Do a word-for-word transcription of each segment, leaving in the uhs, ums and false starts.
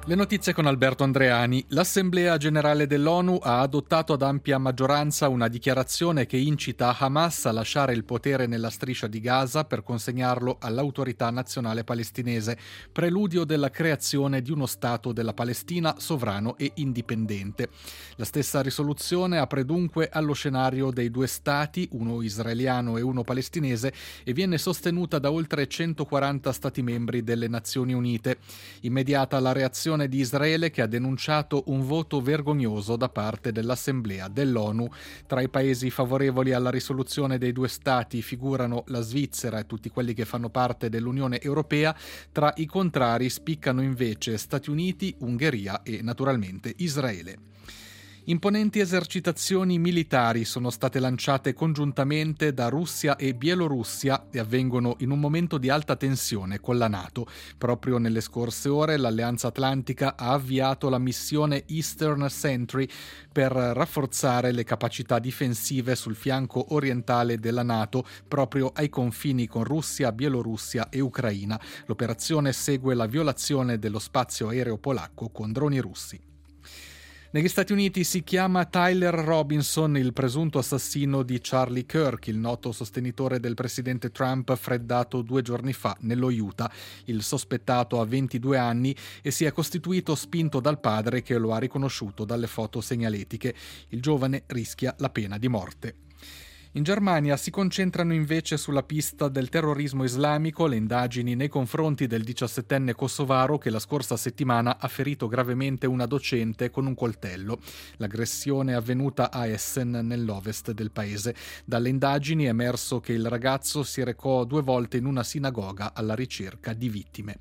Le notizie con Alberto Andreani. L'Assemblea Generale dell'ONU ha adottato ad ampia maggioranza una dichiarazione che incita Hamas a lasciare il potere nella striscia di Gaza per consegnarlo all'Autorità Nazionale Palestinese, preludio della creazione di uno Stato della Palestina sovrano e indipendente. La stessa risoluzione apre dunque allo scenario dei due Stati, uno israeliano e uno palestinese, e viene sostenuta da oltre centoquaranta Stati membri delle Nazioni Unite. Immediata la reazione di Israele, che ha denunciato un voto vergognoso da parte dell'Assemblea dell'ONU. Tra i paesi favorevoli alla risoluzione dei due Stati figurano la Svizzera e tutti quelli che fanno parte dell'Unione Europea. Tra i contrari spiccano invece Stati Uniti, Ungheria e naturalmente Israele. Imponenti esercitazioni militari sono state lanciate congiuntamente da Russia e Bielorussia e avvengono in un momento di alta tensione con la NATO. Proprio nelle scorse ore l'Alleanza Atlantica ha avviato la missione Eastern Sentry per rafforzare le capacità difensive sul fianco orientale della NATO, proprio ai confini con Russia, Bielorussia e Ucraina. L'operazione segue la violazione dello spazio aereo polacco con droni russi. Negli Stati Uniti si chiama Tyler Robinson, il presunto assassino di Charlie Kirk, il noto sostenitore del presidente Trump freddato due giorni fa nello Utah. Il sospettato ha ventidue anni e si è costituito spinto dal padre, che lo ha riconosciuto dalle foto segnaletiche. Il giovane rischia la pena di morte. In Germania si concentrano invece sulla pista del terrorismo islamico le indagini nei confronti del diciassettenne kosovaro che la scorsa settimana ha ferito gravemente una docente con un coltello. L'aggressione è avvenuta a Essen, nell'ovest del paese. Dalle indagini è emerso che il ragazzo si recò due volte in una sinagoga alla ricerca di vittime.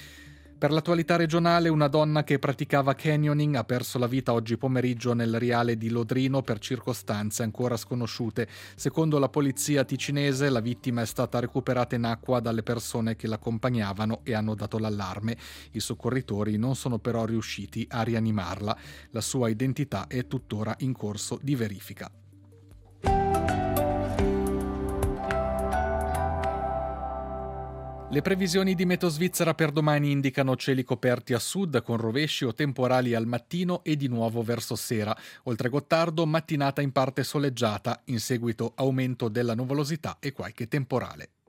Per l'attualità regionale, una donna che praticava canyoning ha perso la vita oggi pomeriggio nel riale di Lodrino per circostanze ancora sconosciute. Secondo la polizia ticinese, la vittima è stata recuperata in acqua dalle persone che l'accompagnavano e hanno dato l'allarme. I soccorritori non sono però riusciti a rianimarla. La sua identità è tuttora in corso di verifica. Le previsioni di Meteo Svizzera per domani indicano cieli coperti a sud con rovesci o temporali al mattino e di nuovo verso sera. Oltre Gottardo, mattinata in parte soleggiata, in seguito aumento della nuvolosità e qualche temporale.